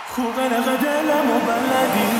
خوب نقه دلم و بلدی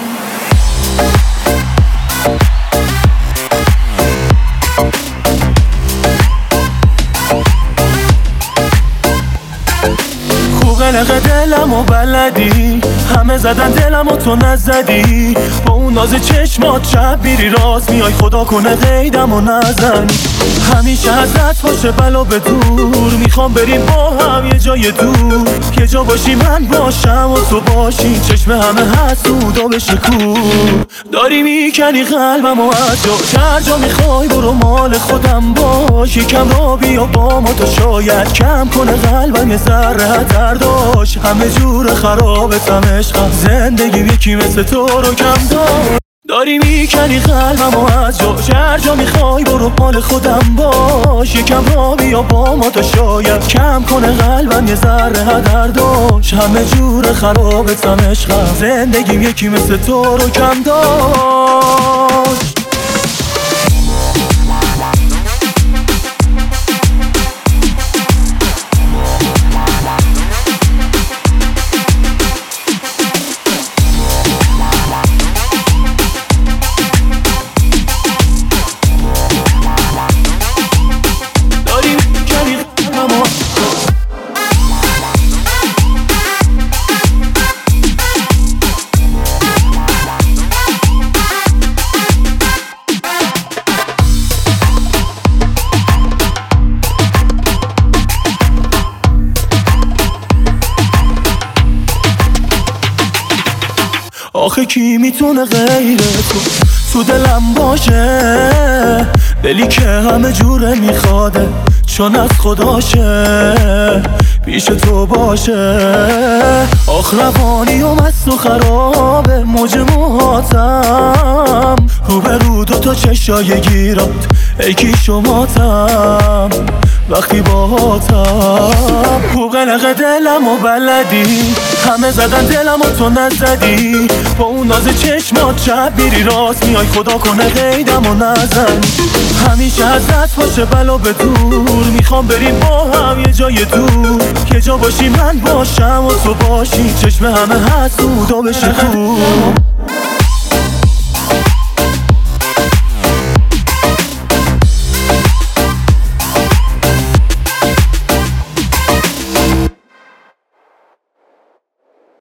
قلق دلم و بلدی همه زدن دلم و تو نزدی با اون ناز چشمات شب بیری راست میای خدا کنه قیدم و نزنی همیشه ازت باشه بلا به دور میخوام بریم با هم یه جای دور یه جا باشی من باشم و تو باشی چشم همه حسودا بشه کور داری میکنی قلبم و از جا هر جا میخوای برو مال خودم باش یکم را بیا با ما تا شاید کم کنه قلبم یه ذره درداش همه جور خرابتم عشقم زندگیم یکی مثل تو رو کم دار داری میکنی قلبم و از جا هر جا میخوای برو مال خودم باش یکم را بیا با ما تا شاید کم کنه قلبم یه ذره درداش همه جور خرابتم عشقم زندگیم یکی مثل تو رو کم داشت آخه کی میتونه غیر تو دلم باشه دلی که همه جوره میخواده چون از خداشه پیش تو باشه آخ روانی و مست و خرابه موج موهاتم روبرو دوتا چشای گیرات ای کی شماتم وقتی باهاتم خوب قلق دلم و بلدی همه زدن دلم و تو نزدی با اون ناز چشمات شب بیری راست میای خدا کنه قیدم و نزن همیشه ازت باشه بلا به دور میخوام بریم با هم یه جای دور یه جا باشی من باشم و تو باشی چشم همه حسودا بشه کور